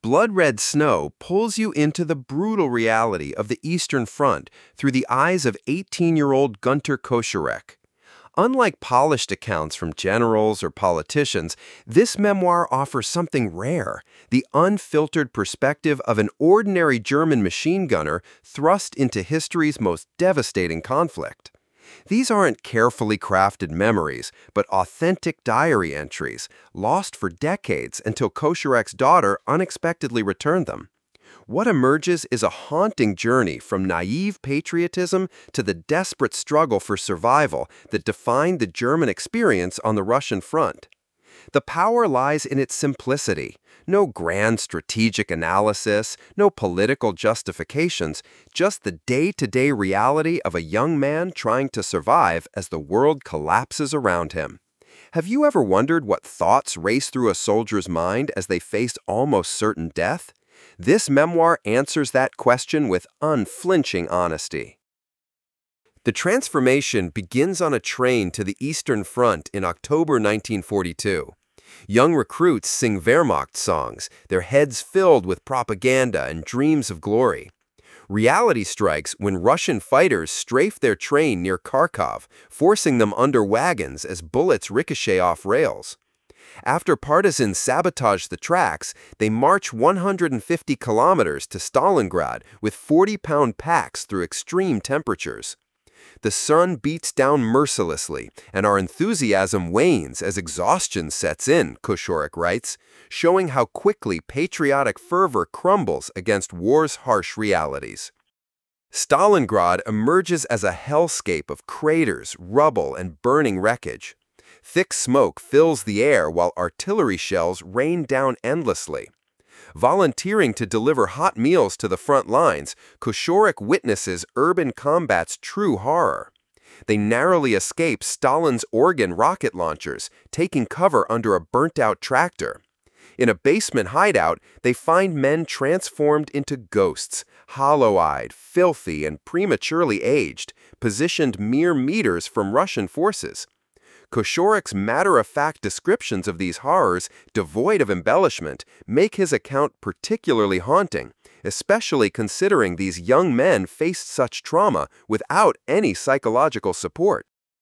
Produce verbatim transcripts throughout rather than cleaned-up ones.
Blood Red Snow pulls you into the brutal reality of the Eastern Front through the eyes of eighteen-year-old Gunter Koshorek. Unlike polished accounts from generals or politicians, this memoir offers something rare, the unfiltered perspective of an ordinary German machine gunner thrust into history's most devastating conflict. These aren't carefully crafted memories, but authentic diary entries, lost for decades until Koshorek's daughter unexpectedly returned them. What emerges is a haunting journey from naive patriotism to the desperate struggle for survival that defined the German experience on the Russian front. The power lies in its simplicity. No grand strategic analysis, no political justifications, just the day-to-day reality of a young man trying to survive as the world collapses around him. Have you ever wondered what thoughts race through a soldier's mind as they face almost certain death? This memoir answers that question with unflinching honesty. The transformation begins on a train to the Eastern Front in October nineteen forty-two. Young recruits sing Wehrmacht songs, their heads filled with propaganda and dreams of glory. Reality strikes when Russian fighters strafe their train near Kharkov, forcing them under wagons as bullets ricochet off rails. After partisans sabotage the tracks, they march one hundred fifty kilometers to Stalingrad with forty-pound packs through extreme temperatures. The sun beats down mercilessly, and our enthusiasm wanes as exhaustion sets in, Koshorek writes, showing how quickly patriotic fervor crumbles against war's harsh realities. Stalingrad emerges as a hellscape of craters, rubble, and burning wreckage. Thick smoke fills the air while artillery shells rain down endlessly. Volunteering to deliver hot meals to the front lines, Koshorek witnesses urban combat's true horror. They narrowly escape Stalin's Organ rocket launchers, taking cover under a burnt-out tractor. In a basement hideout, they find men transformed into ghosts, hollow-eyed, filthy, and prematurely aged, positioned mere meters from Russian forces. Koshorek's matter-of-fact descriptions of these horrors, devoid of embellishment, make his account particularly haunting, especially considering these young men faced such trauma without any psychological support.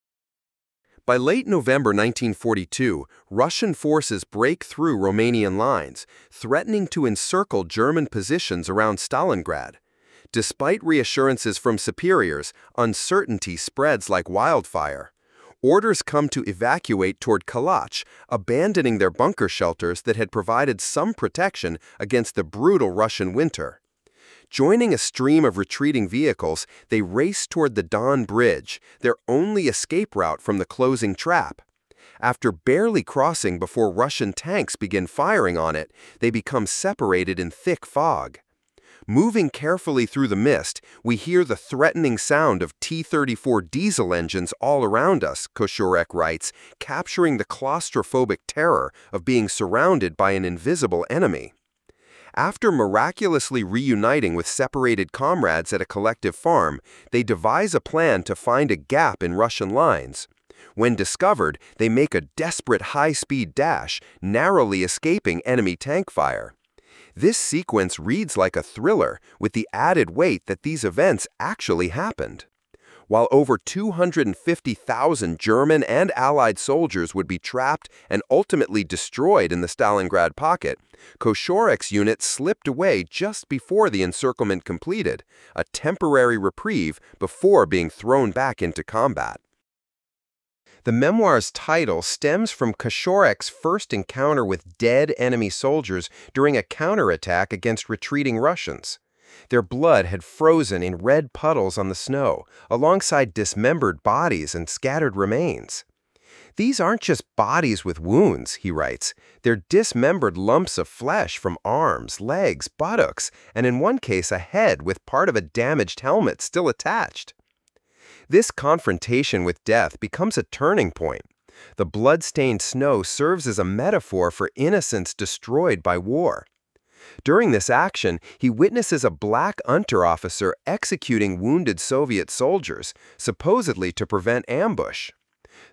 By late November nineteen forty-two, Russian forces break through Romanian lines, threatening to encircle German positions around Stalingrad. Despite reassurances from superiors, uncertainty spreads like wildfire. Orders come to evacuate toward Kalach, abandoning their bunker shelters that had provided some protection against the brutal Russian winter. Joining a stream of retreating vehicles, they race toward the Don Bridge, their only escape route from the closing trap. After barely crossing before Russian tanks begin firing on it, they become separated in thick fog. Moving carefully through the mist, we hear the threatening sound of T thirty-four diesel engines all around us, Koshorek writes, capturing the claustrophobic terror of being surrounded by an invisible enemy. After miraculously reuniting with separated comrades at a collective farm, they devise a plan to find a gap in Russian lines. When discovered, they make a desperate high-speed dash, narrowly escaping enemy tank fire. This sequence reads like a thriller, with the added weight that these events actually happened. While over two hundred fifty thousand German and Allied soldiers would be trapped and ultimately destroyed in the Stalingrad pocket, Koshorek's unit slipped away just before the encirclement completed, a temporary reprieve before being thrown back into combat. The memoir's title stems from Koshorek's first encounter with dead enemy soldiers during a counterattack against retreating Russians. Their blood had frozen in red puddles on the snow, alongside dismembered bodies and scattered remains. These aren't just bodies with wounds, he writes. They're dismembered lumps of flesh from arms, legs, buttocks, and in one case a head with part of a damaged helmet still attached. This confrontation with death becomes a turning point. The blood-stained snow serves as a metaphor for innocence destroyed by war. During this action, he witnesses a black unterofficer executing wounded Soviet soldiers, supposedly to prevent ambush.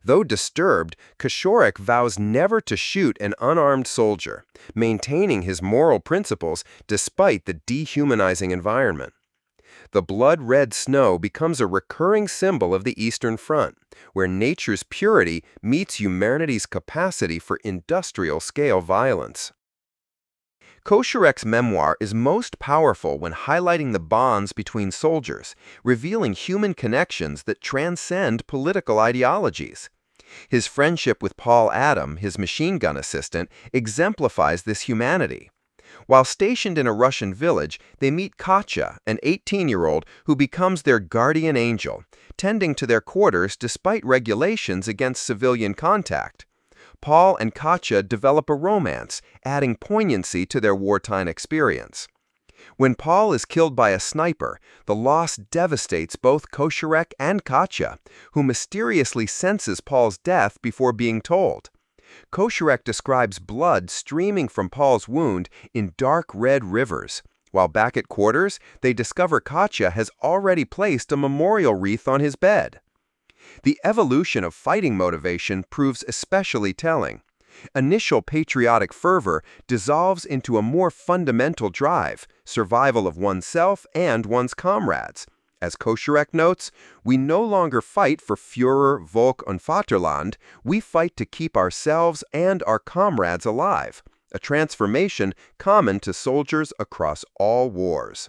Though disturbed, Koshorek vows never to shoot an unarmed soldier, maintaining his moral principles despite the dehumanizing environment. The blood-red snow becomes a recurring symbol of the Eastern Front, where nature's purity meets humanity's capacity for industrial-scale violence. Koshorek's memoir is most powerful when highlighting the bonds between soldiers, revealing human connections that transcend political ideologies. His friendship with Paul Adam, his machine gun assistant, exemplifies this humanity. While stationed in a Russian village, they meet Katya, an eighteen-year-old who becomes their guardian angel, tending to their quarters despite regulations against civilian contact. Paul and Katya develop a romance, adding poignancy to their wartime experience. When Paul is killed by a sniper, the loss devastates both Koshorek and Katya, who mysteriously senses Paul's death before being told. Koshorek describes blood streaming from Paul's wound in dark red rivers, while back at quarters, they discover Katya has already placed a memorial wreath on his bed. The evolution of fighting motivation proves especially telling. Initial patriotic fervor dissolves into a more fundamental drive, survival of oneself and one's comrades. As Koshorek notes, we no longer fight for Führer, Volk und Vaterland, we fight to keep ourselves and our comrades alive, a transformation common to soldiers across all wars.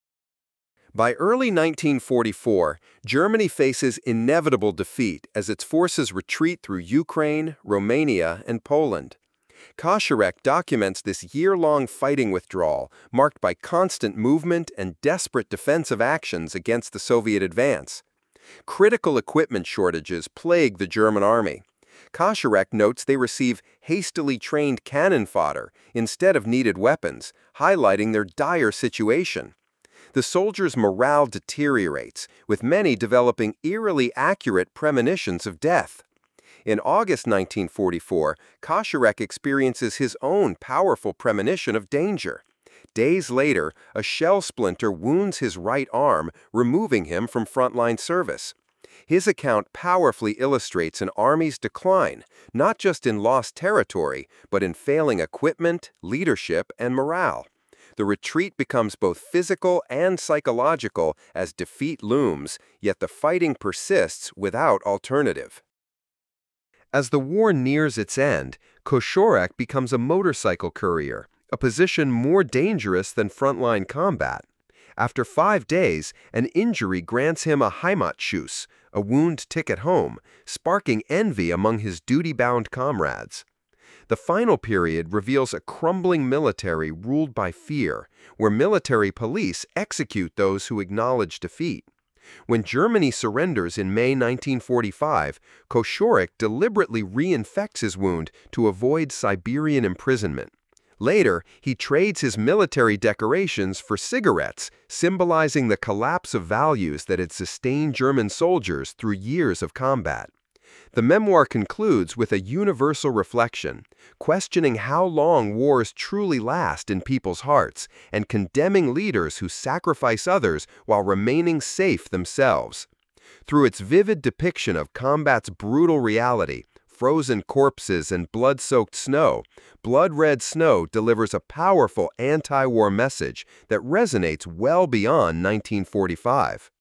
By early nineteen forty-four, Germany faces inevitable defeat as its forces retreat through Ukraine, Romania, and Poland. Koshorek documents this year-long fighting withdrawal, marked by constant movement and desperate defensive actions against the Soviet advance. Critical equipment shortages plague the German army. Koshorek notes they receive hastily trained cannon fodder instead of needed weapons, highlighting their dire situation. The soldiers' morale deteriorates, with many developing eerily accurate premonitions of death. In August nineteen forty-four, Koshorek experiences his own powerful premonition of danger. Days later, a shell splinter wounds his right arm, removing him from frontline service. His account powerfully illustrates an army's decline, not just in lost territory, but in failing equipment, leadership, and morale. The retreat becomes both physical and psychological as defeat looms, yet the fighting persists without alternative. As the war nears its end, Koshorek becomes a motorcycle courier, a position more dangerous than frontline combat. After five days, an injury grants him a Heimatschuss, a wound ticket home, sparking envy among his duty-bound comrades. The final period reveals a crumbling military ruled by fear, where military police execute those who acknowledge defeat. When Germany surrenders in May nineteen forty-five, Koshorek deliberately reinfects his wound to avoid Siberian imprisonment. Later, he trades his military decorations for cigarettes, symbolizing the collapse of values that had sustained German soldiers through years of combat. The memoir concludes with a universal reflection, questioning how long wars truly last in people's hearts and condemning leaders who sacrifice others while remaining safe themselves. Through its vivid depiction of combat's brutal reality, frozen corpses and blood-soaked snow, Blood Red Snow delivers a powerful anti-war message that resonates well beyond nineteen forty-five.